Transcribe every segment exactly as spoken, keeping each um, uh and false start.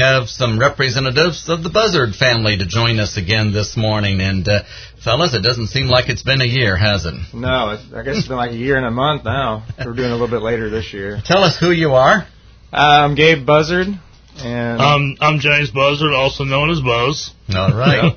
have some representatives of the Buzzard family to join us again this morning. And, uh, fellas, it doesn't seem like it's been a year, has it? No, I guess it's been like a year and a month now. We're doing a little bit later this year. Tell us who you are. Uh, I'm Gabe Buzzard. And um, I'm James Buzzard, also known as Buzz. All right.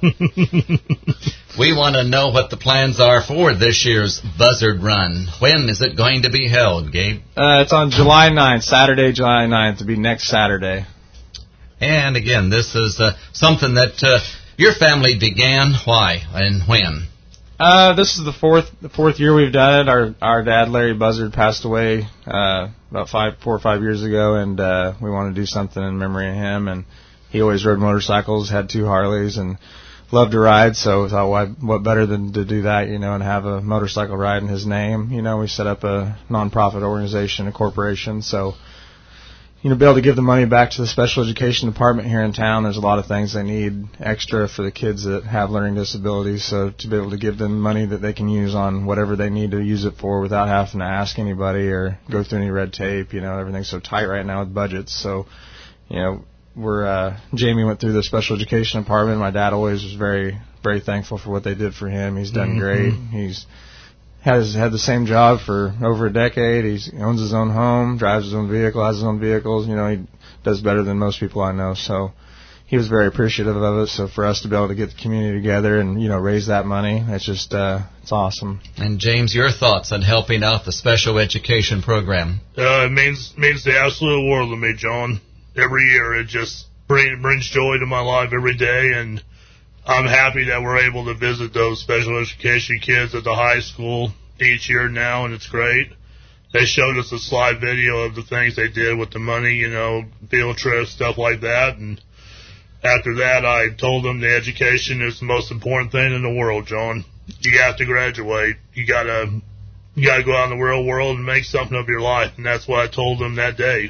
We want to know what the plans are for this year's Buzzard Run. When is it going to be held, Gabe? Uh, it's on July ninth, Saturday, July ninth. It'll be next Saturday. And again, this is uh, something that uh, your family began. Why and when? Uh, this is the fourth the fourth year we've done it. Our our dad, Larry Buzzard, passed away uh, about five, four or five years ago, and uh, we want to do something in memory of him. And he always rode motorcycles, had two Harleys, and loved to ride. So we thought, why, what better than to do that, you know, and have a motorcycle ride in his name. You know, we set up a nonprofit organization, a corporation, so. You know, be able to give the money back to the special education department here in town. There's a lot of things they need extra for the kids that have learning disabilities. So to be able to give them money that they can use on whatever they need to use it for without having to ask anybody or go through any red tape. You know, everything's so tight right now with budgets. So, you know, we're uh, Jamie went through the special education department. My dad always was very, very thankful for what they did for him. He's done mm-hmm. great. He's has had the same job for over a decade. He's, he owns his own home, drives his own vehicle, has his own vehicles. You know, he does better than most people I know. So he was very appreciative of it. So for us to be able to get the community together and, you know, raise that money, it's just, uh, it's awesome. And James, your thoughts on helping out the special education program? Uh, it means, means the absolute world to me, John. Every year it just bring, brings joy to my life every day, and I'm happy that we're able to visit those special education kids at the high school each year now, and it's great. They showed us a slide video of the things they did with the money, you know, field trips, stuff like that. And after that, I told them the education is the most important thing in the world, John. You have to graduate. You gotta, you gotta go out in the real world and make something of your life, and that's what I told them that day.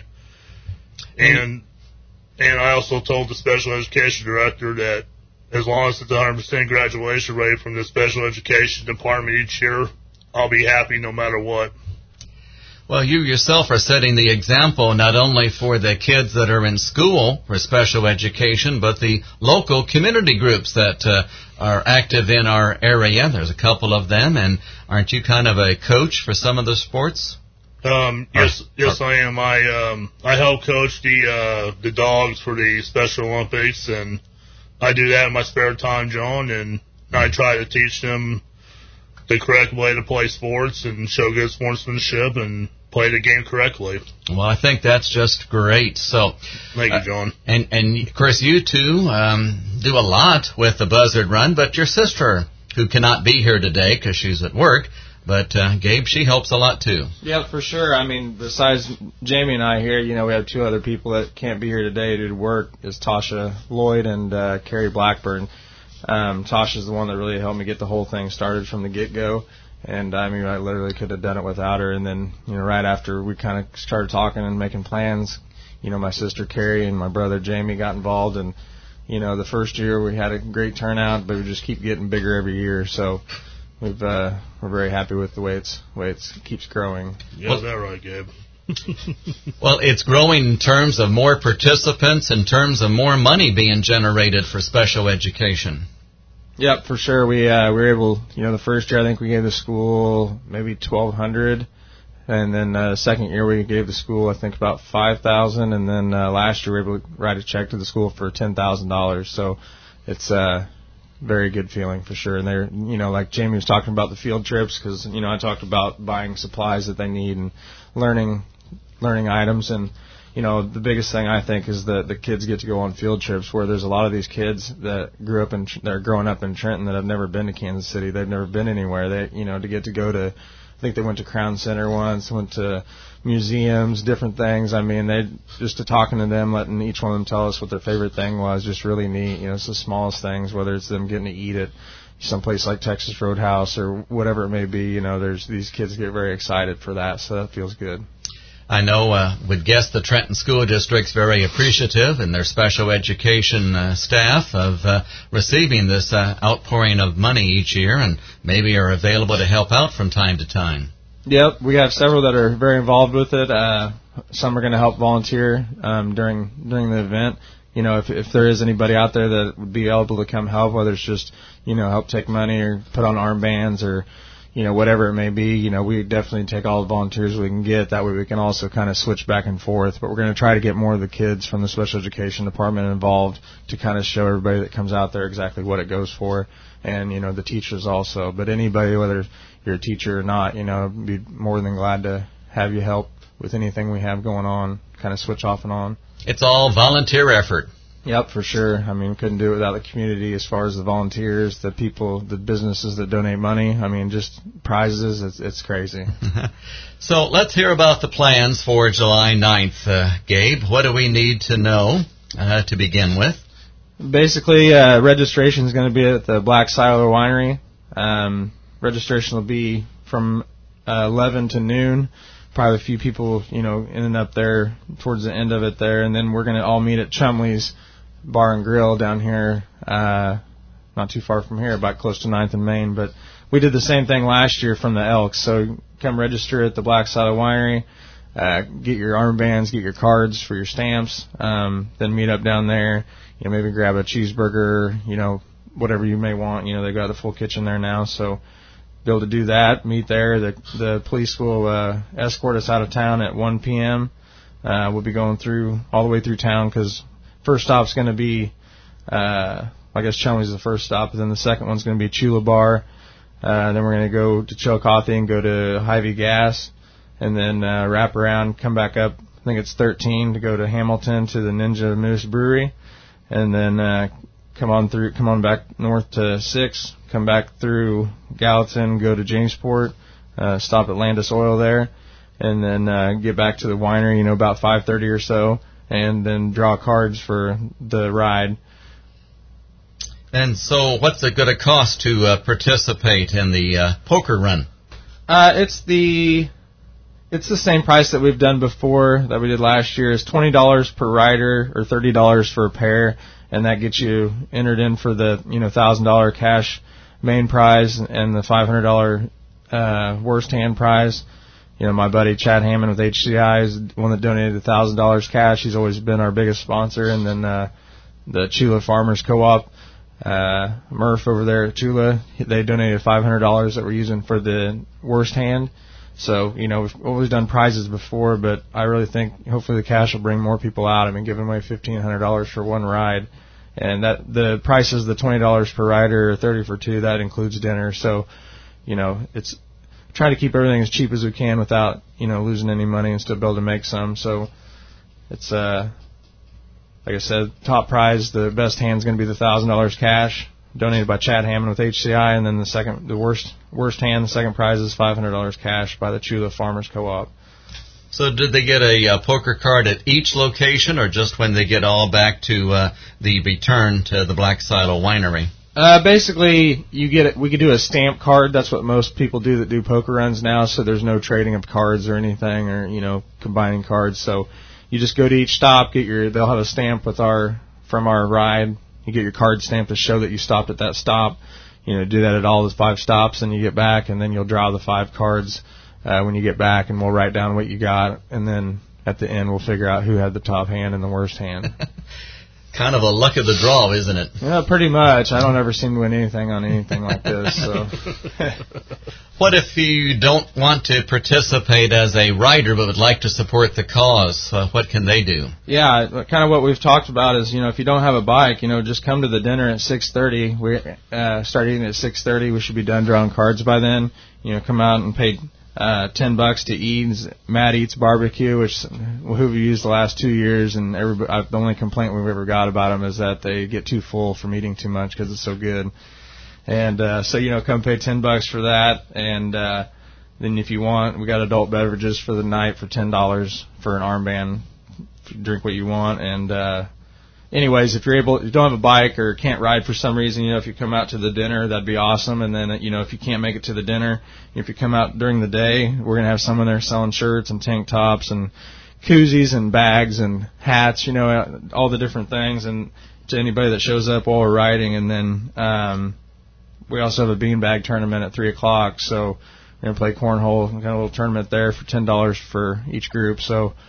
And and I also told the special education director that as long as it's one hundred percent graduation rate from the special education department each year, I'll be happy no matter what. Well, you yourself are setting the example not only for the kids that are in school for special education, but the local community groups that uh, are active in our area. There's a couple of them, and aren't you kind of a coach for some of the sports? Um, yes, yes, I am. I um, I help coach the uh, the dogs for the Special Olympics, and I do that in my spare time, John, and I try to teach them the correct way to play sports and show good sportsmanship and play the game correctly. Well, I think that's just great. So, thank you, John. Uh, and, and, of course, you two um, do a lot with the Buzzard Run, but your sister, who cannot be here today because she's at work, but, uh, Gabe, she helps a lot, too. Yeah, for sure. I mean, besides Jamie and I here, you know, we have two other people that can't be here today due to work, is Tasha Lloyd and uh, Carrie Blackburn. Um, Tasha's the one that really helped me get the whole thing started from the get-go. And, I mean, I literally could have done it without her. And then, you know, right after we kind of started talking and making plans, you know, my sister Carrie and my brother Jamie got involved. And, you know, the first year we had a great turnout, but we just keep getting bigger every year. So we've, uh, we're very happy with the way it's way it's keeps growing. Yeah, is that right, Gabe? Well, it's growing in terms of more participants, in terms of more money being generated for special education. Yep, for sure. We uh, we were able, you know, the first year I think we gave the school maybe twelve hundred, and then uh, the second year we gave the school I think about five thousand, and then uh, last year we were able to write a check to the school for ten thousand dollars. So it's a very good feeling for sure. And they're, you know, like Jamie was talking about the field trips, because you know I talked about buying supplies that they need and learning learning items. And you know, the biggest thing I think is that the kids get to go on field trips, where there's a lot of these kids that grew up in, that are growing up in Trenton that have never been to Kansas City. They've never been anywhere. They, you know, to get to go to, I think they went to Crown Center once, went to museums, different things. I mean, they just to talking to them, letting each one of them tell us what their favorite thing was, just really neat. You know, it's the smallest things, whether it's them getting to eat at someplace like Texas Roadhouse or whatever it may be. You know, there's these kids get very excited for that, so that feels good. I know, uh, would guess the Trenton School District's very appreciative and their special education uh, staff of uh, receiving this uh, outpouring of money each year, and maybe are available to help out from time to time. Yep, we have several that are very involved with it. Uh, some are going to help volunteer um, during during the event. you know, if if there is anybody out there that would be able to come help, whether it's just, you know, help take money or put on armbands or, you know, whatever it may be, you know, we definitely take all the volunteers we can get. That way we can also kind of switch back and forth. But we're going to try to get more of the kids from the special education department involved to kind of show everybody that comes out there exactly what it goes for. And, you know, the teachers also. But anybody, whether you're a teacher or not, you know, be more than glad to have you help with anything we have going on, kind of switch off and on. It's all volunteer effort. Yep, for sure. I mean, couldn't do it without the community as far as the volunteers, the people, the businesses that donate money. I mean, just prizes, it's, it's crazy. So let's hear about the plans for July ninth, uh, Gabe. What do we need to know uh, to begin with? Basically, uh, registration is going to be at the Black Silo Winery. Um, registration will be from uh, eleven to noon. Probably a few people, you know, ending up there towards the end of it there. And then we're going to all meet at Chumley's Bar and Grill down here, uh, not too far from here, about close to ninth and Main. But we did the same thing last year from the Elks. So come register at the Black Silo Winery, uh, get your armbands, get your cards for your stamps, um, then meet up down there. You know, maybe grab a cheeseburger, you know, whatever you may want. You know, they've got a full kitchen there now, so be able to do that, meet there. The the police will uh, escort us out of town at one p.m. Uh, we'll be going through all the way through town because first stop's going to be, uh, I guess Chumley's the first stop, and then the second one's going to be Chula Bar. Uh, then we're going to go to Chillicothe and go to Hy-Vee Gas, and then uh, wrap around, come back up. I think it's thirteen to go to Hamilton to the Ninja Moose Brewery, and then uh, come on through, come on back north to six. Come back through Gallatin, go to Jamesport, uh, stop at Landis Oil there, and then uh, get back to the winery, you know, about five thirty or so, and then draw cards for the ride. And so what's it going to cost to uh, participate in the uh, poker run? Uh, it's the it's the same price that we've done before, that we did last year. It's twenty dollars per rider or thirty dollars for a pair, and that gets you entered in for the, you know, one thousand dollars cash main prize and the five hundred dollars uh, worst hand prize. You know, my buddy Chad Hammond with H C I is the one that donated one thousand dollars cash. He's always been our biggest sponsor. And then uh, the Chula Farmers Co-op, uh, Murph over there at Chula, they donated five hundred dollars that we're using for the worst hand. So, you know, we've always done prizes before, but I really think hopefully the cash will bring more people out. I mean, giving away fifteen hundred dollars for one ride. And that the price is the twenty dollars per rider or thirty for two. That includes dinner. So, you know, it's trying to keep everything as cheap as we can without, you know, losing any money and still be able to make some. So it's, uh, like I said, top prize, the best hand's going to be the one thousand dollars cash donated by Chad Hammond with H C I. And then the second, the worst, worst hand, the second prize is five hundred dollars cash by the Chula Farmers Co-op. So did they get a uh, poker card at each location, or just when they get all back to uh, the return to the Black Silo Winery? Uh, basically, you get it. We could do a stamp card. That's what most people do that do poker runs now. So there's no trading of cards or anything, or, you know, combining cards. So you just go to each stop, get your. They'll have a stamp with our from our ride. You get your card stamped to show that you stopped at that stop. You know, do that at all the five stops, and you get back, and then you'll draw the five cards uh, when you get back, and we'll write down what you got, and then at the end we'll figure out who had the top hand and the worst hand. Kind of a luck of the draw, isn't it? Yeah, pretty much. I don't ever seem to win anything on anything like this. So, what if you don't want to participate as a rider but would like to support the cause? Uh, what can they do? Yeah, kind of what we've talked about is, you know, if you don't have a bike, you know, just come to the dinner at six thirty. We uh, start eating at six thirty. We should be done drawing cards by then. You know, come out and pay Uh, ten bucks to eat. Matt Eats Barbecue, which who we used the last two years, and everybody, uh, the only complaint we've ever got about them is that they get too full from eating too much because it's so good. And uh, so, you know, come pay ten bucks for that, and uh, then if you want, we got adult beverages for the night for ten dollars for an armband. Drink what you want, and uh, anyways, if you're able, if you don't have a bike or can't ride for some reason, you know, if you come out to the dinner, that'd be awesome. And then, you know, if you can't make it to the dinner, if you come out during the day, we're going to have someone there selling shirts and tank tops and koozies and bags and hats, you know, all the different things. And to anybody that shows up while we're riding. And then um, we also have a beanbag tournament at three o'clock. So we're going to play cornhole, kind of a little tournament there for ten dollars for each group. So,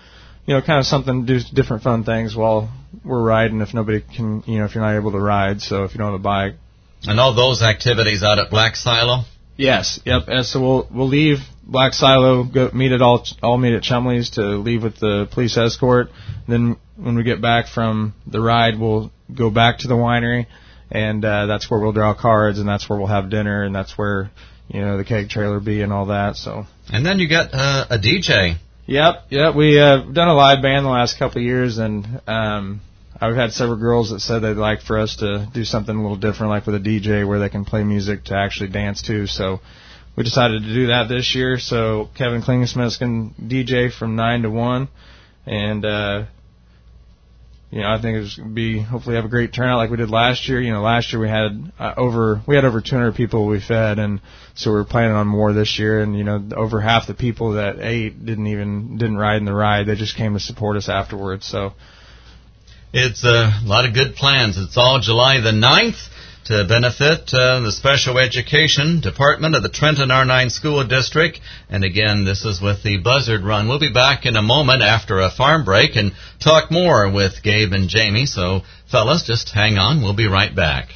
you know, kind of something to do different fun things while we're riding. If nobody can, you know, if you're not able to ride, so if you don't have a bike. And all those activities out at Black Silo. Yes, yep. And so we'll we'll leave Black Silo, go meet at all all meet at Chumley's to leave with the police escort. Then when we get back from the ride, we'll go back to the winery, and uh, that's where we'll draw cards, and that's where we'll have dinner, and that's where, you know, the keg trailer be and all that. So. And then you got uh, a D J. Yep, yep. We uh, done a live band the last couple of years, and um, I've had several girls that said they'd like for us to do something a little different, like with a D J where they can play music to actually dance to. So we decided to do that this year. So Kevin Klingesmith's going to D J from nine to one, and uh, you know, I think it's going to be hopefully have a great turnout like we did last year. You know, last year we had uh, over we had over two hundred people we fed, and so we're planning on more this year. And you know, over half the people that ate didn't even didn't ride in the ride; they just came to support us afterwards. So. It's a lot of good plans. It's all July the ninth to benefit uh, the Special Education Department of the Trenton R nine School District. And again, this is with the Buzzard Run. We'll be back in a moment after a farm break and talk more with Gabe and Jamie. So, fellas, just hang on. We'll be right back.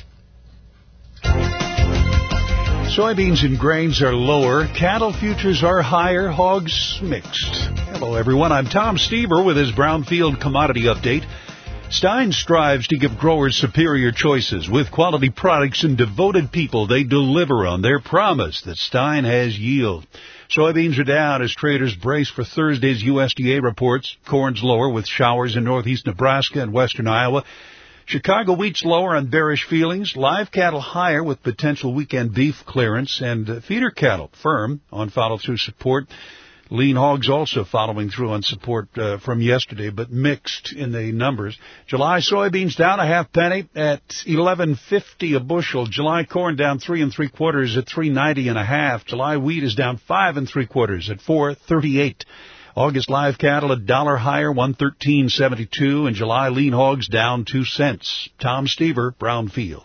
Soybeans and grains are lower. Cattle futures are higher. Hogs mixed. Hello, everyone. I'm Tom Stever with his Brownfield Commodity Update. Stein strives to give growers superior choices. With quality products and devoted people, they deliver on their promise that Stein has yield. Soybeans are down as traders brace for Thursday's U S D A reports. Corn's lower with showers in northeast Nebraska and western Iowa. Chicago wheat's lower on bearish feelings. Live cattle higher with potential weekend beef clearance. And feeder cattle firm on follow-through support. Lean hogs also following through on support uh, from yesterday, but mixed in the numbers. July soybeans down a half penny at eleven fifty a bushel. July corn down three and three quarters at three ninety and a half. July wheat is down five and three quarters at four thirty-eight. August live cattle a dollar higher, one thirteen seventy-two, and July lean hogs down two cents. Tom Stever, Brownfield.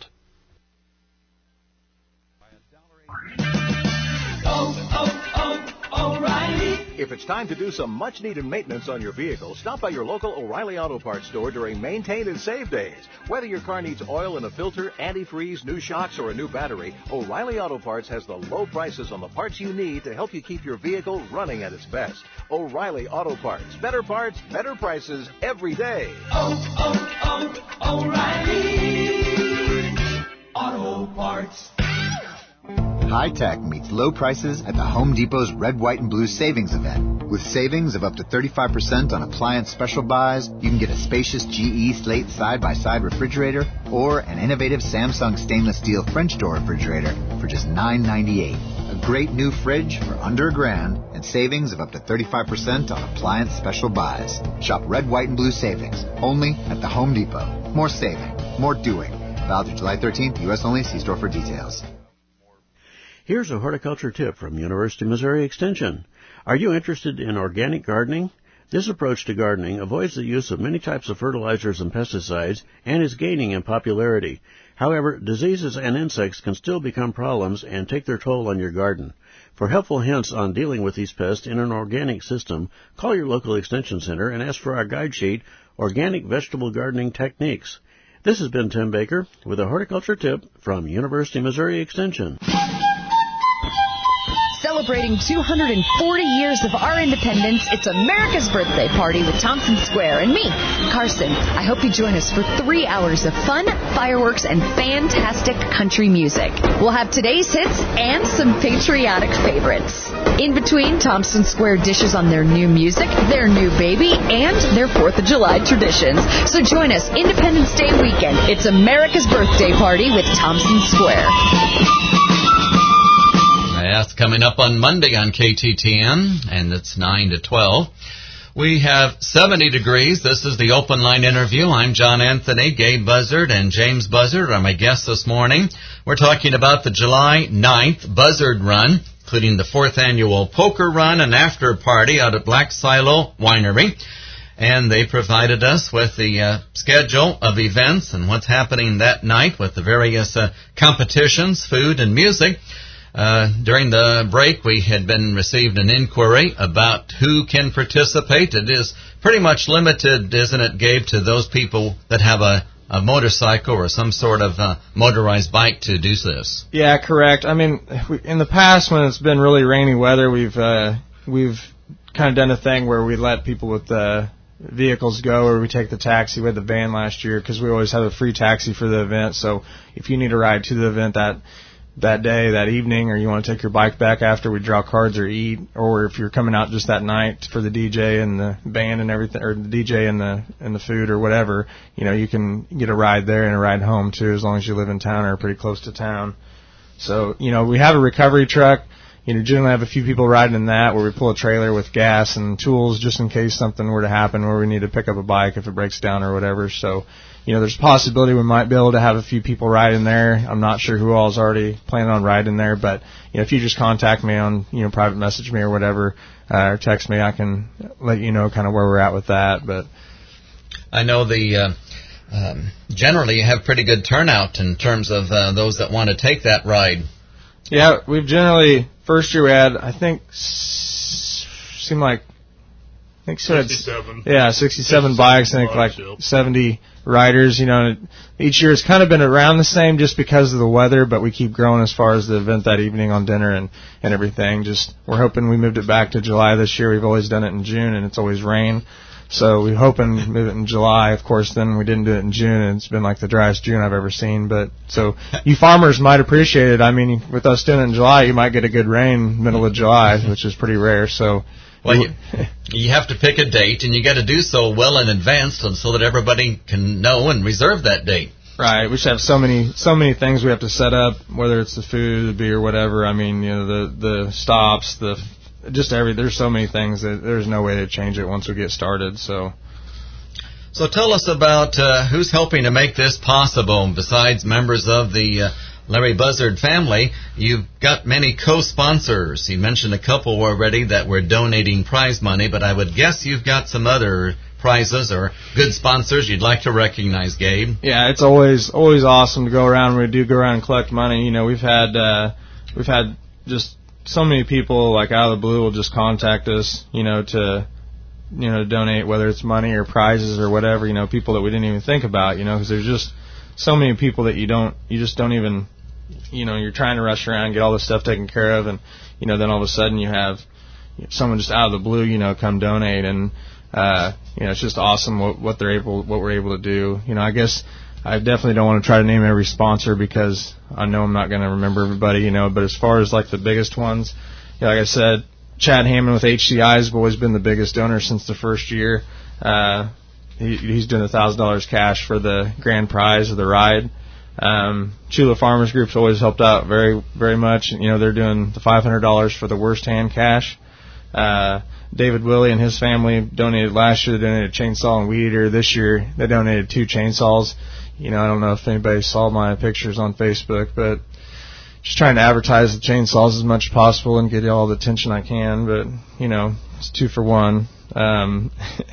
Oh, oh, oh, O'Reilly. If it's time to do some much-needed maintenance on your vehicle, stop by your local O'Reilly Auto Parts store during Maintain and Save Days. Whether your car needs oil and a filter, antifreeze, new shocks, or a new battery, O'Reilly Auto Parts has the low prices on the parts you need to help you keep your vehicle running at its best. O'Reilly Auto Parts. Better parts, better prices every day. Oh, oh, oh, O'Reilly Auto Parts. High tech meets low prices at the Home Depot's Red, White, and Blue Savings Event. With savings of up to thirty-five percent on appliance special buys, you can get a spacious G E Slate side-by-side refrigerator or an innovative Samsung stainless steel French door refrigerator for just nine ninety-eight. A great new fridge for under a grand and savings of up to thirty-five percent on appliance special buys. Shop Red, White, and Blue Savings only at the Home Depot. More saving, more doing. Valid through July thirteenth, U S only. See store for details. Here's a horticulture tip from University of Missouri Extension. Are you interested in organic gardening? This approach to gardening avoids the use of many types of fertilizers and pesticides and is gaining in popularity. However, diseases and insects can still become problems and take their toll on your garden. For helpful hints on dealing with these pests in an organic system, call your local extension center and ask for our guide sheet, Organic Vegetable Gardening Techniques. This has been Tim Baker with a horticulture tip from University of Missouri Extension. Celebrating two hundred forty years of our independence, it's America's birthday party with Thompson Square and me, Carson. I hope you join us for three hours of fun, fireworks, and fantastic country music. We'll have today's hits and some patriotic favorites. In between, Thompson Square dishes on their new music, their new baby, and their fourth of July traditions. So join us Independence Day weekend. It's America's birthday party with Thompson Square. That's coming up on Monday on K T T N, and it's nine to twelve. We have seventy degrees. This is the Open Line interview. I'm John Anthony. Gabe Buzzard and James Buzzard are my guests this morning. We're talking about the July ninth Buzzard Run, including the fourth annual poker run and after party out at Black Silo Winery. And they provided us with the uh, schedule of events and what's happening that night with the various uh, competitions, food, and music. Uh, during the break, we had been received an inquiry about who can participate. It is pretty much limited, isn't it, Gabe, to those people that have a, a motorcycle or some sort of uh, motorized bike to do this. Yeah, correct. I mean, we, in the past, when it's been really rainy weather, we've uh, we've kind of done a thing where we let people with uh, vehicles go, or we take the taxi. We had the van last year because we always have a free taxi for the event. So if you need a ride to the event that that day, that evening, or you want to take your bike back after, we draw cards or eat, or if you're coming out just that night for the D J and the band and everything, or the D J and the and the food or whatever, you know, you can get a ride there and a ride home too, as long as you live in town or pretty close to town. So, you know, we have a recovery truck. You know, generally have a few people riding in that, where we pull a trailer with gas and tools just in case something were to happen where we need to pick up a bike if it breaks down or whatever. So, you know, there's a possibility we might be able to have a few people riding there. I'm not sure who all is already planning on riding there, but, you know, if you just contact me on, you know, private message me or whatever, uh, or text me, I can let you know kind of where we're at with that. But I know the, uh, um, generally you have pretty good turnout in terms of uh, those that want to take that ride. Yeah, we've generally, first year we had, I think, s- seemed like, I think so. sixty-seven. Yeah, sixty-seven bikes, I think bikes, like yep. seventy riders, you know. And each year it's kind of been around the same just because of the weather, but we keep growing as far as the event that evening on dinner and, and everything. Just, we're hoping we moved it back to July this year. We've always done it in June, and it's always rain. So we're hoping to move it in July. Of course, then we didn't do it in June, and it's been like the driest June I've ever seen. But so you farmers might appreciate it. I mean, with us doing it in July, you might get a good rain middle of July, which is pretty rare. So, well, you, you have to pick a date, and you got to do so well in advance, so that everybody can know and reserve that date. Right. We should have so many so many things we have to set up, whether it's the food, the beer, whatever. I mean, you know, the the stops, the just every, there's so many things that there's no way to change it once we get started. So, so tell us about uh, who's helping to make this possible. Besides members of the uh, Larry Buzzard family, you've got many co-sponsors. You mentioned a couple already that were donating prize money, but I would guess you've got some other prizes or good sponsors you'd like to recognize, Gabe. Yeah, it's always always awesome to go around. We do go around and collect money. You know, we've had uh, we've had just so many people, like, out of the blue will just contact us, you know, to, you know, donate, whether it's money or prizes or whatever, you know, people that we didn't even think about, you know, because there's just so many people that you don't, you just don't even, you know, you're trying to rush around and get all this stuff taken care of, and, you know, then all of a sudden you have someone just out of the blue, you know, come donate, and, uh, you know, it's just awesome what, what they're able, what we're able to do. You know, I guess I definitely don't want to try to name every sponsor because I know I'm not going to remember everybody, you know, but as far as like the biggest ones, you know, like I said, Chad Hammond with H C I has always been the biggest donor since the first year. Uh, he, he's doing one thousand dollars cash for the grand prize of the ride. Um, Chula Farmers Group's always helped out very, very much. You know, they're doing the five hundred dollars for the worst hand cash. Uh, David Willie and his family donated last year. They donated a chainsaw and weed eater. This year, they donated two chainsaws. You know, I don't know if anybody saw my pictures on Facebook, but just trying to advertise the chainsaws as much as possible and get all the attention I can. But, you know, it's two for one. Um,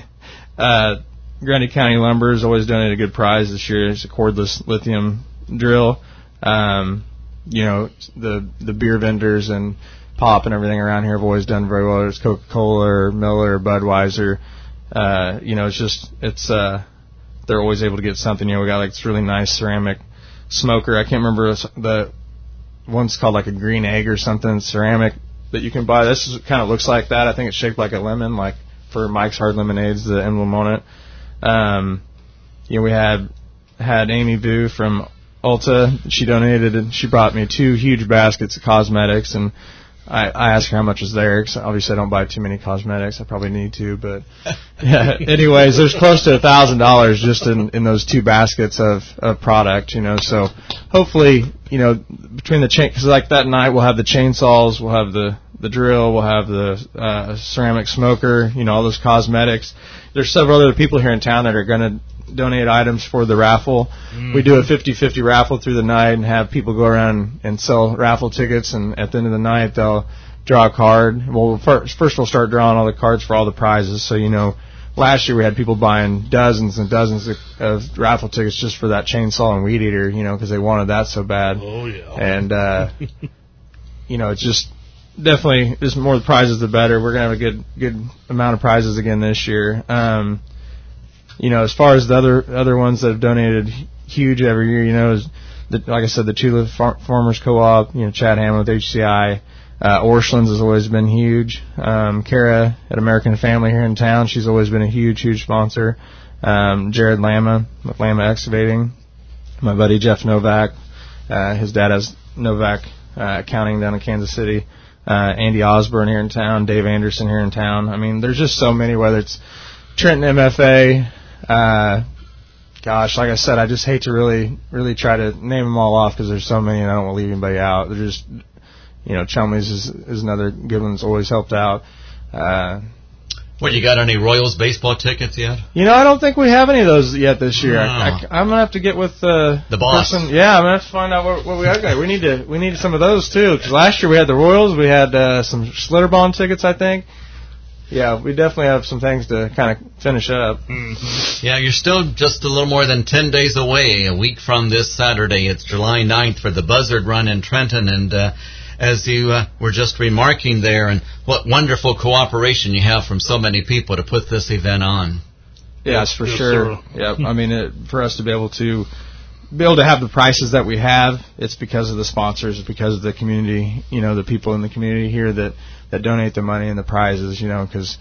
uh, Grundy County Lumber has always donated a good prize this year. It's a cordless lithium drill. Um, you know, the the beer vendors and pop and everything around here have always done very well. It's Coca-Cola or Miller or Budweiser. Uh, you know, it's just, it's, uh, they're always able to get something. You know, we got like this really nice ceramic smoker. I can't remember the one's called like a green egg or something, ceramic that you can buy. This is, kind of looks like that. I think it's shaped like a lemon, like for Mike's Hard Lemonades, the emblem on it. Um, you know, we had had Amy Vu from Ulta. She donated and she brought me two huge baskets of cosmetics, and I, I asked her how much was there, because obviously I don't buy too many cosmetics. I probably need to, but yeah. Anyways, there's close to a thousand dollars just in, in those two baskets of, of product, you know. So hopefully, you know, between the chain, because like that night we'll have the chainsaws, we'll have the the drill, we'll have the uh, ceramic smoker, you know, all those cosmetics. There's several other people here in town that are going to donate items for the raffle. Mm-hmm. We do a fifty-fifty raffle through the night and have people go around and sell raffle tickets, and at the end of the night they'll draw a card. Well, first, first we'll start drawing all the cards for all the prizes. So, you know, last year we had people buying dozens and dozens of, of raffle tickets just for that chainsaw and weed eater, you know, because they wanted that so bad. Oh, yeah. And, uh, you know, it's just definitely, just more the prizes the better. We're going to have a good good amount of prizes again this year. Um, you know, as far as the other other ones that have donated huge every year, you know, is the, like I said, the Tula Far- Farmers Co-op, you know, Chad Hammond with H C I. Uh, Orshlands has always been huge. Um, Kara at American Family here in town, she's always been a huge, huge sponsor. Um, Jared Lama with Lama Excavating. My buddy Jeff Novak, uh, his dad has Novak uh, Accounting down in Kansas City. Uh, Andy Osborne here in town, Dave Anderson here in town. I mean, there's just so many, whether it's Trenton M F A, uh, gosh, like I said, I just hate to really, really try to name them all off because there's so many and I don't want to leave anybody out. They're just, you know, Chumley's is, is another good one that's always helped out. Uh, what, you got any Royals baseball tickets yet? You know, I don't think we have any of those yet this year. Oh. I, I, I'm gonna have to get with uh, the boss. Person. Yeah, I'm gonna have to find out what, what we got. We need to, we need some of those too. Because last year we had the Royals, we had uh, some Schlitterbahn tickets, I think. Yeah, we definitely have some things to kind of finish up. Mm-hmm. Yeah, you're still just a little more than ten days away, a week from this Saturday. It's July ninth for the Buzzard Run in Trenton, and uh, as you uh, were just remarking there, and what wonderful cooperation you have from so many people to put this event on. Yes, for yes, sure. Yep. I mean, it, for us to be able to be able to have the prices that we have, it's because of the sponsors, it's because of the community, you know, the people in the community here that, that donate the money and the prizes, you know, because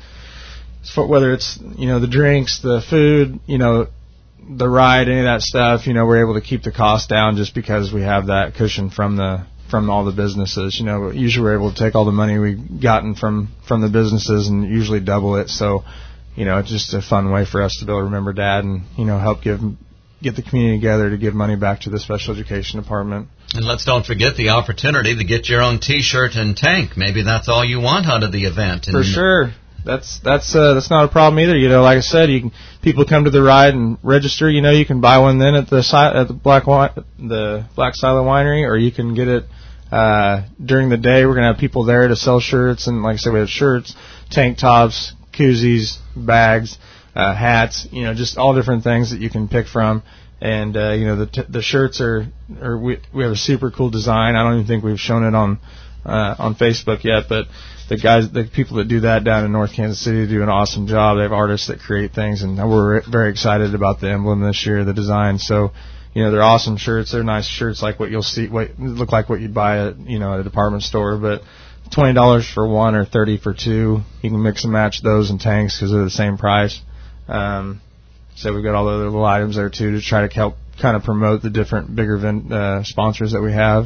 whether it's, you know, the drinks, the food, you know, the ride, any of that stuff, you know, we're able to keep the cost down just because we have that cushion from the from all the businesses. You know, usually we're able to take all the money we've gotten from, from the businesses and usually double it. So, you know, it's just a fun way for us to be able to remember Dad and, you know, help give get the community together to give money back to the special education department. And let's don't forget the opportunity to get your own T-shirt and tank. Maybe that's all you want out of the event. And for sure. That's that's uh, that's not a problem either. You know, like I said, you can, people come to the ride and register. You know, you can buy one then at the at the Black the Black Silo Winery, or you can get it uh, during the day. We're gonna have people there to sell shirts, and like I said, we have shirts, tank tops, koozies, bags, uh, hats. You know, just all different things that you can pick from. And uh, you know, the t- the shirts are, are we we have a super cool design. I don't even think we've shown it on uh, on Facebook yet, but the guys, the people that do that down in North Kansas City do an awesome job. They have artists that create things, and we're very excited about the emblem this year, the design. So, you know, they're awesome shirts. They're nice shirts, like what you'll see, what look like what you'd buy at, you know, at a department store. But twenty dollars for one or thirty for two. You can mix and match those and tanks because they're the same price. Um, so we've got all the other little items there too to try to help kind of promote the different bigger vin- uh, sponsors that we have.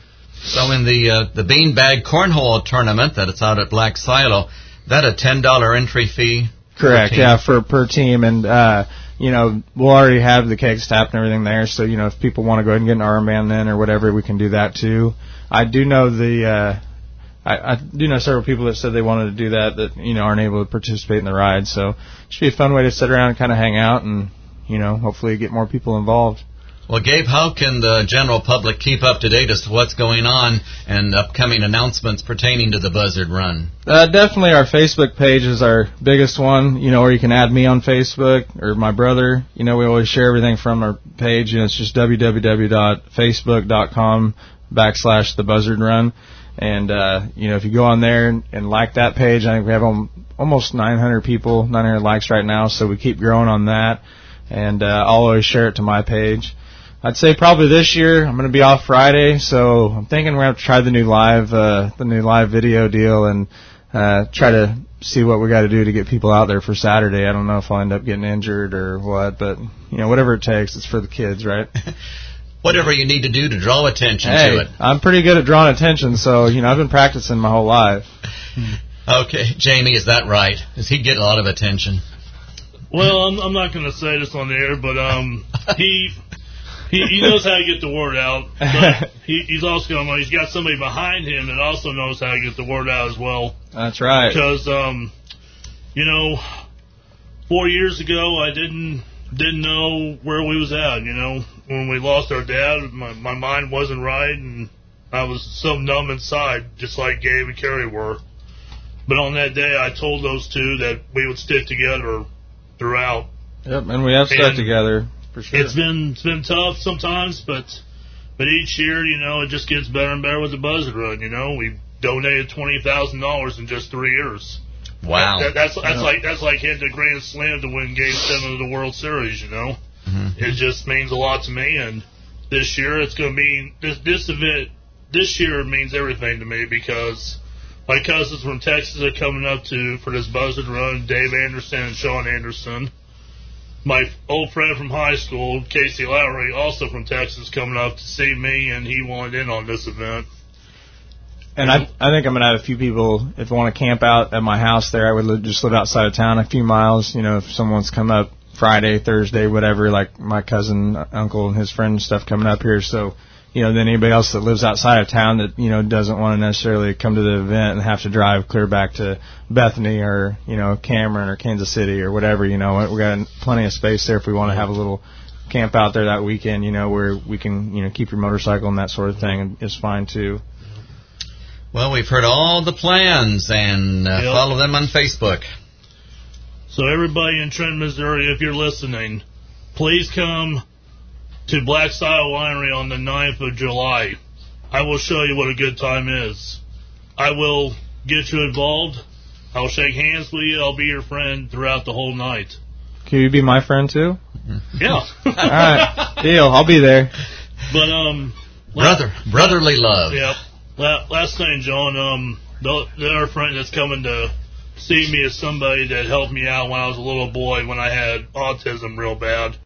So in the uh, the beanbag cornhole tournament that it's out at Black Silo, that a ten dollar entry fee? Correct, yeah, for per team. And, uh, you know, we'll already have the keg staff and everything there, so, you know, if people want to go ahead and get an armband then or whatever, we can do that too. I do know the, uh, I, I do know several people that said they wanted to do that that, you know, aren't able to participate in the ride, so it should be a fun way to sit around and kind of hang out and, you know, hopefully get more people involved. Well, Gabe, how can the general public keep up to date as to what's going on and upcoming announcements pertaining to the Buzzard Run? Uh, definitely our Facebook page is our biggest one, you know, or you can add me on Facebook or my brother. You know, we always share everything from our page. You know, it's just www.facebook.com backslash the Buzzard Run. And, uh, you know, if you go on there and, and like that page, I think we have um, almost nine hundred people, nine hundred likes right now, so we keep growing on that. And uh, I'll always share it to my page. I'd say probably this year I'm going to be off Friday, so I'm thinking we're going to have to try the new live, uh, the new live video deal and uh, try to see what we got to do to get people out there for Saturday. I don't know if I'll end up getting injured or what, but you know, whatever it takes, it's for the kids, right? Whatever you need to do to draw attention hey, to it. I'm pretty good at drawing attention, so you know I've been practicing my whole life. Okay, Jamie, is that right? Does he get a lot of attention? Well, I'm, I'm not going to say this on the air, but um, he. He, he knows how to get the word out, but he, he's also got, he's got somebody behind him that also knows how to get the word out as well. That's right. Because, um, you know, four years ago I didn't didn't know where we was at. You know, when we lost our dad, my, my mind wasn't right, and I was so numb inside, just like Gabe and Carrie were. But on that day, I told those two that we would stick together throughout. Yep, and we have stuck and, together. For sure. It's been it's been tough sometimes, but But each year, you know, it just gets better and better with the Buzzard Run. You know, we donated twenty thousand dollars in just three years. Wow. That, that's that's yeah. like that's like hitting the Grand Slam to win Game Seven of the World Series. You know, mm-hmm. It just means a lot to me. And this year, it's going to mean this this event. This year means everything to me because my cousins from Texas are coming up to for this Buzzard Run. Dave Anderson and Sean Anderson. My old friend from high school, Casey Lowry, also from Texas, coming up to see me, and he wanted in on this event. And I I think I'm going to have a few people, if they want to camp out at my house there, I would li- just live outside of town a few miles. You know, if someone's come up Friday, Thursday, whatever, like my cousin, uncle, and his friend and stuff coming up here. So, you know, then anybody else that lives outside of town that, you know, doesn't want to necessarily come to the event and have to drive clear back to Bethany or, you know, Cameron or Kansas City or whatever, you know, we got plenty of space there if we want to have a little camp out there that weekend, you know, where we can, you know, keep your motorcycle and that sort of thing is fine too. Well, we've heard all the plans, and uh, yep. follow them on Facebook. So everybody in Trenton, Missouri, if you're listening, please come to Black Style Winery on the ninth of July. I will show you what a good time is. I will get you involved. I'll shake hands with you. I'll be your friend throughout the whole night. Can you be my friend too? Yeah. All right. Deal. I'll be there. But, um... Brother, last, brotherly love. Yep. La- last thing, John, um, the, the other friend that's coming to see me is somebody that helped me out when I was a little boy when I had autism real bad.